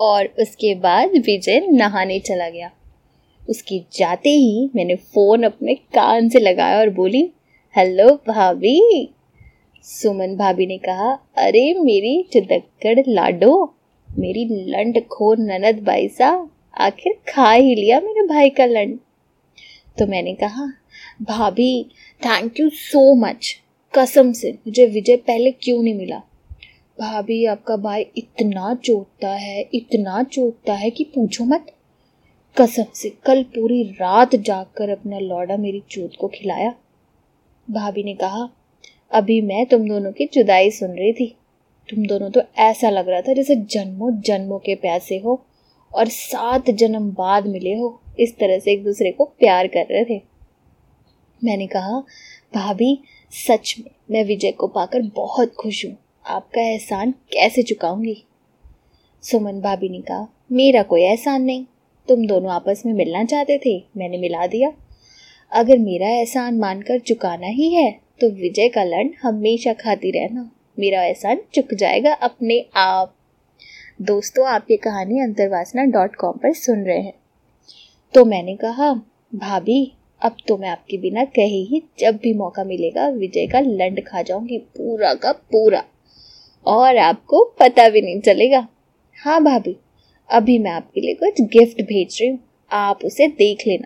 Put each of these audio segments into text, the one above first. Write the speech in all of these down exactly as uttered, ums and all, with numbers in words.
और उसके बाद विजय नहाने चला गया। उसके जाते ही मैंने फोन अपने कान से लगाया और बोली, हेलो भाभी। सुमन भाभी ने कहा, अरे मेरी चिदक्कड़ लाडो, मेरी लंड खोर ननद भाई साहब, आखिर खा ही लिया मेरे भाई का लंड। तो मैंने कहा, भाभी थैंक यू सो मच, कसम से मुझे विजय पहले क्यों नहीं मिला। भाभी आपका भाई इतना चोटता है, इतना चोटता है कि पूछो मत। कसम से कल पूरी रात जागकर अपना लौड़ा मेरी चोट को खिलाया। भाभी ने कहा, अभी मैं तुम दोनों की जुदाई सुन रही थी। तुम दोनों तो ऐसा लग रहा था जैसे जन्मों जन्मों के प्यासे हो और सात जन्म बाद मिले हो, इस तरह से एक दूसरे को प्यार कर रहे थे। मैंने कहा, भाभी सच में मैं विजय को पाकर बहुत खुश हूँ, आपका एहसान कैसे चुकाऊंगी। सुमन भाभी ने कहा, मेरा कोई एहसान नहीं, तुम दोनों आपस में मिलना चाहते थे, मैंने मिला दिया। अगर मेरा एहसान मानकर चुकाना ही है तो विजय का लंड हमेशा खाती रहना, मेरा एहसान चुक जाएगा अपने आप। दोस्तों, आप ये कहानी अंतर्वासना डॉट कॉम पर सुन रहे हैं। तो मैंने कहा, भाभी अब तो मैं आपके बिना कहे ही जब भी मौका मिलेगा विजय का लंड खा जाऊंगी, पूरा का पूरा, और आपको पता भी नहीं चलेगा। हाँ भाभी, अभी मैं आपके लिए कुछ गिफ्ट भेज रही हूँ, आप उसे देख लेना।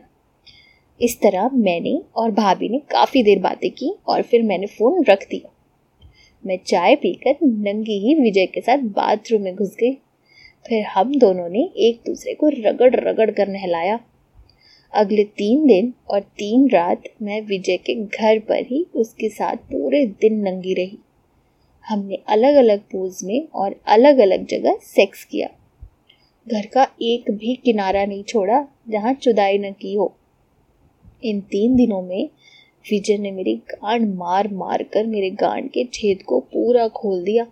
इस तरह मैंने और भाभी ने काफी देर बातें की और फिर मैंने फोन रख दिया। मैं चाय पीकर नंगी ही विजय के साथ बाथरूम में घुस गई। फिर हम दोनों ने एक दूसरे को रगड़ रगड़ कर नहलाया। अगले तीन दिन और तीन रात मैं विजय के घर पर ही उसके साथ पूरे दिन नंगी रही। हमने अलग अलग पोज में और अलग अलग जगह सेक्स किया। घर का एक भी किनारा नहीं छोड़ा जहां चुदाई न की हो। इन तीन दिनों में विजय ने मेरी गांड मार मार कर मेरे गांड के छेद को पूरा खोल दिया।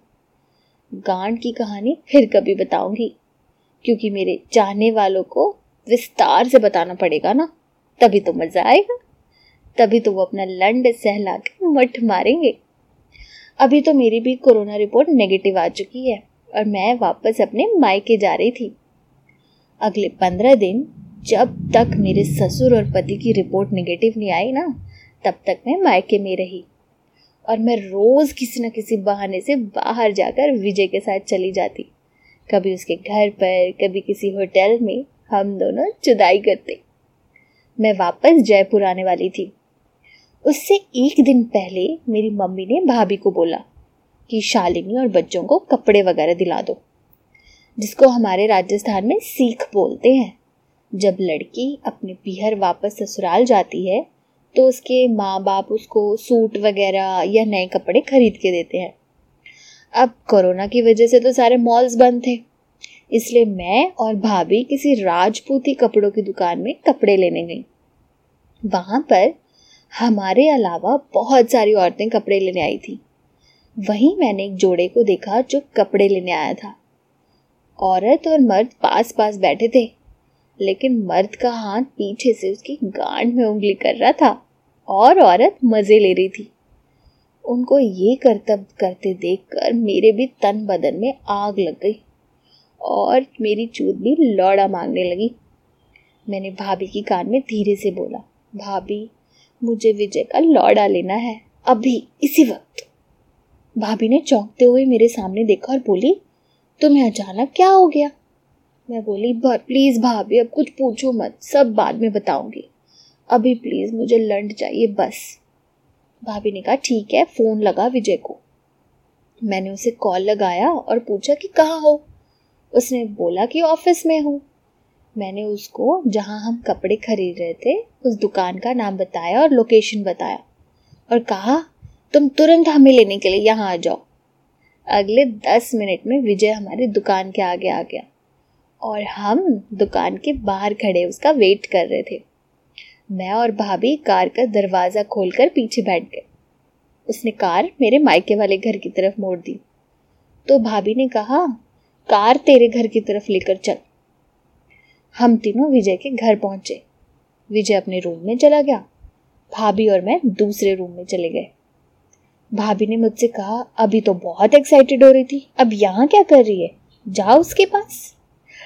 गांड की कहानी फिर कभी बताऊंगी, क्योंकि मेरे चाहने वालों को विस्तार से बताना पड़ेगा ना, तभी तो मजा आएगा, तभी तो वो अपना लंड सहला के मठ मारेंगे। अभी तो मेरी भी कोरोना रिपोर्ट नेगेटिव आ चुकी है और मैं वापस अपने मायके जा रही थी। अगले पंद्रह दिन जब तक मेरे ससुर और पति की रिपोर्ट नेगेटिव नहीं आई ना, तब तक मैं मायके में रही और मैं रोज किसी न किसी बहाने से बाहर जाकर विजय के साथ चली जाती। कभी उसके घर पर, कभी किसी होटल में, हम दोनों जुदाई करते। मैं वापस जयपुर आने वाली थी। उससे एक दिन पहले मेरी मम्मी ने भाभी को बोला कि शालिनी और बच्चों को कपड़े वगैरह दिला दो, जिसको हमारे राजस्थान में सीख बोलते हैं। जब लड़की अपने पीहर वापस ससुराल जाती है तो उसके माँ बाप उसको सूट वगैरह या नए कपड़े खरीद के देते हैं। अब कोरोना की वजह से तो सारे मॉल्स बंद थे, इसलिए मैं और भाभी किसी राजपूती कपड़ों की दुकान में कपड़े लेने गई। वहां पर हमारे अलावा बहुत सारी औरतें कपड़े लेने आई थी। वहीं मैंने एक जोड़े को देखा जो कपड़े लेने आया था। औरत और मर्द पास पास बैठे थे, लेकिन मर्द का हाथ पीछे से उसकी गांड में उंगली कर रहा था और औरत मजे ले रही थी। उनको ये करतब करते देखकर मेरे भी तन बदन में आग लग गई और मेरी चूत भी लौड़ा मांगने लगी। मैंने भाभी की कान में धीरे से बोला, भाभी मुझे विजय का लौड़ा लेना है, अभी इसी वक्त। भाभी ने चौंकते हुए मेरे सामने देखा और बोली, तुम्हें अचानक क्या हो गया? मैं बोली, प्लीज भाभी अब कुछ पूछो मत, सब बाद में बताऊंगी, अभी प्लीज मुझे लंड चाहिए बस। भाभी ने कहा, ठीक है, फोन लगा विजय को। मैंने उसे कॉल लगाया और पूछा कि कहाँ हो। उसने बोला कि ऑफिस में हूँ। मैंने उसको जहाँ हम कपड़े खरीद रहे थे उस दुकान का नाम बताया और लोकेशन बताया और कहा, तुम तुरंत हमें लेने के लिए यहाँ आ जाओ। अगले दस मिनट में विजय हमारी दुकान के आगे आ गया और हम दुकान के बाहर खड़े उसका वेट कर रहे थे। मैं और भाभी कार का दरवाजा खोलकर पीछे बैठ गए। उसने कार मेरे मायके वाले घर की तरफ मोड़ दी तो भाभी ने कहा, कार तेरे घर की तरफ लेकर चल। हम तीनों विजय के घर पहुंचे। विजय अपने रूम में चला गया, भाभी और मैं दूसरे रूम में चले गए। भाभी ने मुझसे कहा, अभी तो बहुत एक्साइटेड हो रही थी, अब यहाँ क्या कर रही है, जाओ उसके पास।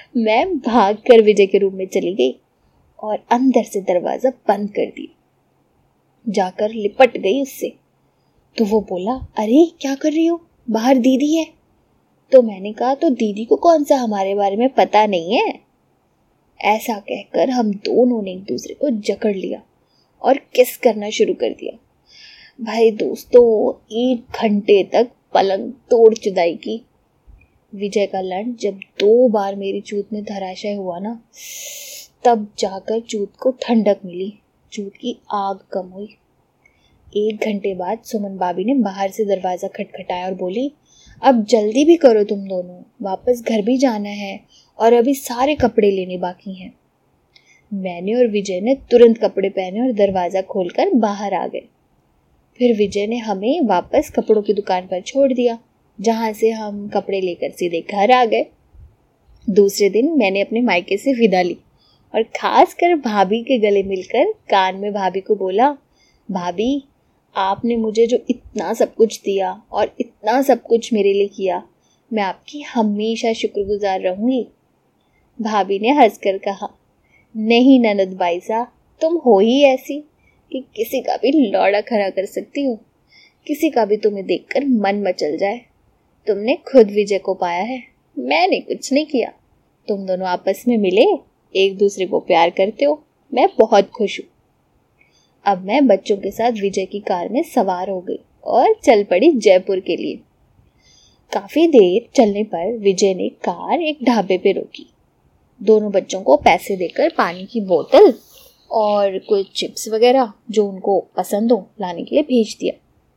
मैं भागकर विजय के रूम में चली गई और अंदर से दरवाजा बंद कर दिया। जाकर लिपट गई उससे तो वो बोला, अरे क्या कर रही हो, बाहर दीदी है। तो मैंने कहा, तो दीदी को कौन सा हमारे बारे में पता नहीं है। ऐसा कहकर हम दोनों ने एक दूसरे को जकड़ लिया और किस करना शुरू कर दिया। भाई दोस्तों, एक घंटे तक पलंग तोड़ जुदाई की। विजय का लंड जब दो बार मेरी चूत में धराशय हुआ ना, तब जाकर चूत को ठंडक मिली, चूत की आग कम हुई। एक घंटे बाद सुमन भाभी ने बाहर से दरवाजा खटखटाया और बोली, अब जल्दी भी करो तुम दोनों, वापस घर भी जाना है और अभी सारे कपड़े लेने बाकी हैं। मैंने और विजय ने तुरंत कपड़े पहने और दरवाजा खोलकर बाहर आ गए। फिर विजय ने हमें वापस कपड़ों की दुकान पर छोड़ दिया, जहां से हम कपड़े लेकर सीधे घर आ गए। दूसरे दिन मैंने अपने मायके से विदा ली और खास कर भाभी के गले मिलकर कान में भाभी को बोला, भाभी आपने मुझे जो इतना सब कुछ दिया और इतना सब कुछ मेरे लिए किया, मैं आपकी हमेशा शुक्रगुजार रहूंगी। भाभी ने हंसकर कहा, नहीं ननद बाईसा, तुम हो ही ऐसी कि किसी का भी लौड़ा खड़ा कर सकती हो, किसी का भी तुम्हें देखकर मन मचल जाए। तुमने खुद विजय को पाया है, मैंने कुछ नहीं किया। तुम दोनों आपस में मिले, एक दूसरे को प्यार करते हो, मैं बहुत खुश हूँ। अब मैं बच्चों के साथ विजय की कार में सवार हो गई और चल पड़ी जयपुर के लिए। काफी देर चलने पर विजय ने कार एक ढाबे पे रोकी। दोनों बच्चों को पैसे देकर पानी की बोतल और कुछ चिप्स वगैरह जो उनको पसंद हो लाने के लिए भेज दिया।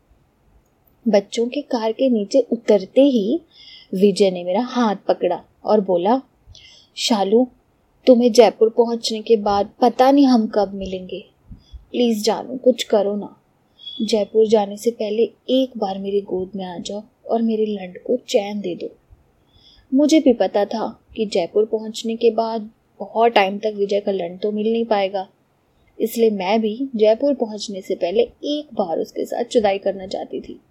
बच्चों के कार के नीचे उतरते ही विजय ने मेरा हाथ पकड़ा और बोला, शालू तुम्हें जयपुर पहुंचने के बाद पता नहीं हम कब मिलेंगे, प्लीज जानू कुछ करो ना। जयपुर जाने से पहले एक बार मेरी गोद में आ जाओ और मेरे लंड को चैन दे दो। मुझे भी पता था कि जयपुर पहुंचने के बाद बहुत टाइम तक विजय का लंड तो मिल नहीं पाएगा, इसलिए मैं भी जयपुर पहुंचने से पहले एक बार उसके साथ जुदाई करना चाहती थी।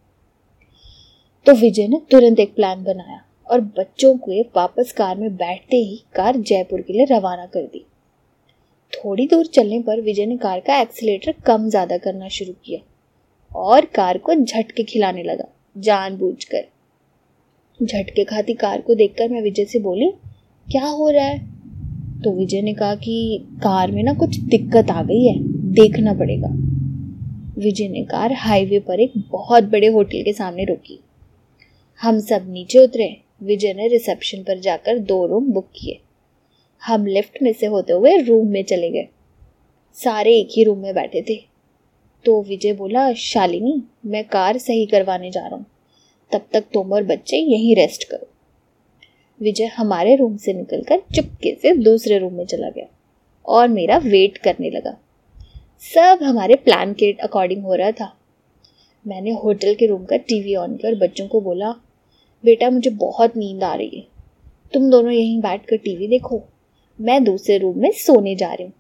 तो विजय ने तुरंत एक प्लान बनाया और बच्चों को वापस कार में बैठते ही कार जयपुर के लिए रवाना कर दी। थोड़ी दूर चलने पर विजय ने कार का एक्सीलेटर कम ज्यादा करना शुरू किया और कार को झटके खिलाने लगा, जानबूझकर। झटके खाती कार को देखकर मैं विजय से बोली, क्या हो रहा है? तो विजय ने कहा कि कार में ना कुछ दिक्कत आ गई है, देखना पड़ेगा। विजय ने कार हाईवे पर एक बहुत बड़े होटल के सामने रोकी। हम सब नीचे उतरे। विजय ने रिसेप्शन पर जाकर दो रूम बुक किए। हम लिफ्ट में से होते हुए रूम में चले गए। सारे एक ही रूम में बैठे थे। तो विजय बोला, शालिनी मैं कार सही करवाने जा रहा हूँ, तब तक तुम और बच्चे यहीं रेस्ट करो। विजय हमारे रूम से निकलकर चुपके से दूसरे रूम में चला गया और मेरा वेट करने लगा। सब हमारे प्लान के अकॉर्डिंग हो रहा था। मैंने होटल के रूम का टीवी ऑन किया और बच्चों को बोला, बेटा मुझे बहुत नींद आ रही है, तुम दोनों यहीं बैठकर टीवी देखो, मैं दूसरे रूम में सोने जा रही हूँ।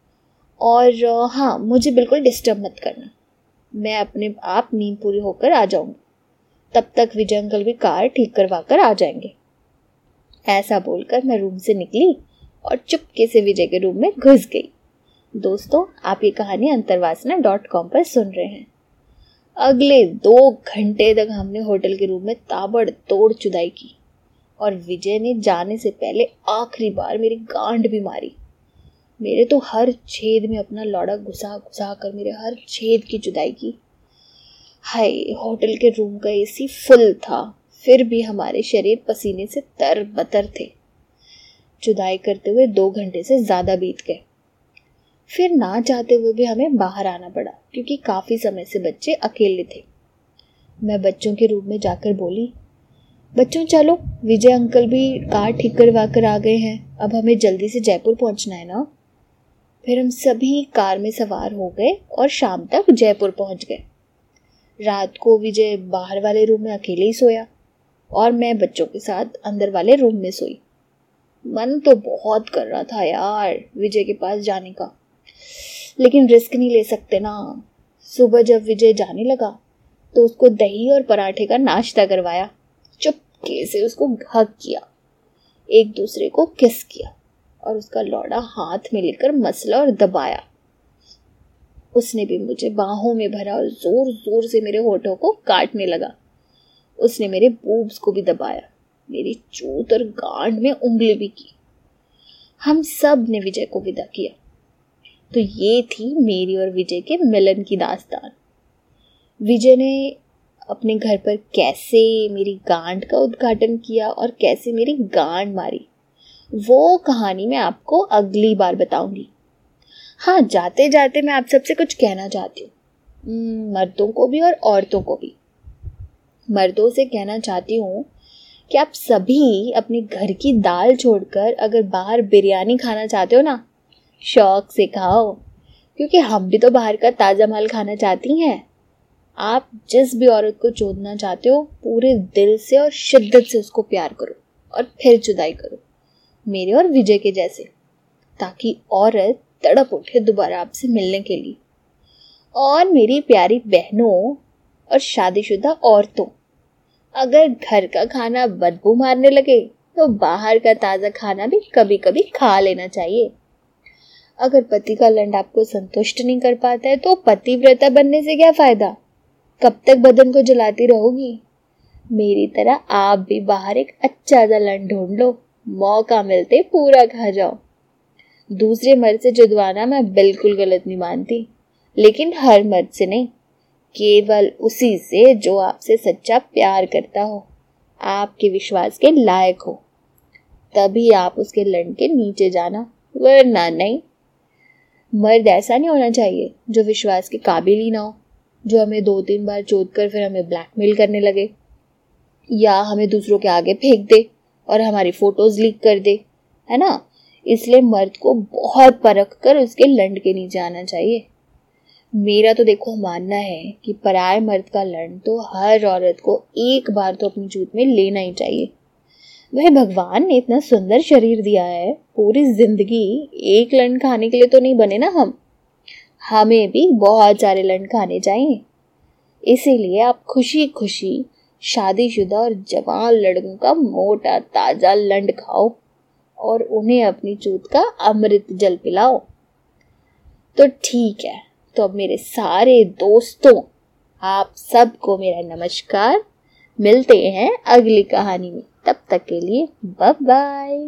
और हाँ, मुझे बिल्कुल डिस्टर्ब मत करना, मैं अपने आप नींद पूरी होकर आ जाऊंगी, तब तक विजय अंकल भी कार ठीक करवा कर आ जाएंगे। ऐसा बोलकर मैं रूम से निकली और चुपके से विजय के रूम में घुस गई। दोस्तों, आप ये कहानी अंतरवासना डॉट कॉम पर सुन रहे हैं। अगले दो घंटे तक हमने होटल के रूम में ताबड़तोड़ जुदाई की और विजय ने जाने से पहले आखिरी बार मेरी गांड भी मारी। मेरे तो हर छेद में अपना लौड़ा घुसा घुसा कर मेरे हर छेद की जुदाई की। हाय, होटल के रूम का एसी फुल था, फिर भी हमारे शरीर पसीने से तरबतर थे। जुदाई करते हुए दो घंटे से ज्यादा बीत गए। फिर ना चाहते हुए भी हमें बाहर आना पड़ा क्योंकि काफी समय से बच्चे अकेले थे। मैं बच्चों के रूम में जाकर बोली, बच्चों चलो, विजय अंकल भी कार ठीक करवा कर आ गए हैं, अब हमें जल्दी से जयपुर पहुंचना है ना। फिर हम सभी कार में सवार हो गए और शाम तक जयपुर पहुंच गए। रात को विजय बाहर वाले रूम में अकेले ही सोया और मैं बच्चों के साथ अंदर वाले रूम में सोई। मन तो बहुत कर रहा था यार विजय के पास जाने का, लेकिन रिस्क नहीं ले सकते ना। सुबह जब विजय जाने लगा तो उसको दही और पराठे का नाश्ता करवाया, चुपके से उसको हक किया। एक दूसरे को किस किया और उसका लौड़ा हाथ में लेकर मसला और दबाया। उसने भी मुझे बाहों में भरा और जोर जोर से मेरे होठों को काटने लगा। उसने मेरे बूब्स को भी दबाया, मेरी चोट और गांड में उंगली भी की। हम सब ने विजय को विदा किया। तो ये थी मेरी और विजय के मिलन की दास्तान। विजय ने अपने घर पर कैसे मेरी गांड का उद्घाटन किया और कैसे मेरी गांड मारी, वो कहानी मैं आपको अगली बार बताऊंगी। हाँ, जाते जाते मैं आप सबसे कुछ कहना चाहती हूँ, मर्दों को भी और औरतों को भी। मर्दों से कहना चाहती हूँ कि आप सभी अपने घर की दाल छोड़कर अगर बाहर बिरयानी खाना चाहते हो ना, शौक से खाओ, क्योंकि हम भी तो बाहर का ताज़ा माल खाना चाहती हैं। आप जिस भी औरत को चोदना चाहते हो, पूरे दिल से और शिद्दत से उसको प्यार करो और फिर जुदाई करो, मेरे और विजय के जैसे, ताकि औरत तड़प उठे दोबारा आपसे मिलने के लिए। और मेरी प्यारी बहनों और शादीशुदा औरतों, अगर घर का खाना बदबू मारने लगे तो बाहर का ताज़ा खाना भी कभी कभी खा लेना चाहिए। अगर पति का लंड आपको संतुष्ट नहीं कर पाता है तो पतिव्रता बनने से क्या फायदा? कब तक बदन को जलाती रहोगी? मेरी तरह आप भी बाहर एक अच्छा सा लंड ढूंढ लो, मौका मिलते पूरा खा जाओ। दूसरे मर्द से जुदवाना मैं बिल्कुल गलत नहीं मानती, लेकिन हर मर्द से नहीं, केवल उसी से जो आपसे सच्चा प्यार करता हो, आपके विश्वास के लायक हो। तभी आप उसके लंड के नीचे जाना, वरना नहीं। मर्द ऐसा नहीं होना चाहिए जो विश्वास के काबिल ही ना हो, जो हमें दो तीन बार चोद कर फिर हमें ब्लैकमेल करने लगे, या हमें दूसरों के आगे फेंक दे और हमारी फोटोज लीक कर दे, है ना। इसलिए मर्द को बहुत परख कर उसके लंड के नीचे आना चाहिए। मेरा तो देखो मानना है कि पराये मर्द का लंड तो हर औरत को एक बार तो अपनी जूत में लेना ही चाहिए। वह भगवान ने इतना सुंदर शरीर दिया है, पूरी जिंदगी एक लंड खाने के लिए तो नहीं बने ना हम, हमें भी बहुत सारे लंड खाने चाहिए। इसीलिए आप खुशी खुशी शादीशुदा और जवान लड़कों का मोटा ताजा लंड खाओ और उन्हें अपनी चूत का अमृत जल पिलाओ। तो ठीक है, तो अब मेरे सारे दोस्तों, आप सबको मेरा नमस्कार। मिलते हैं अगली कहानी में, तब तक के लिए बाय बाय।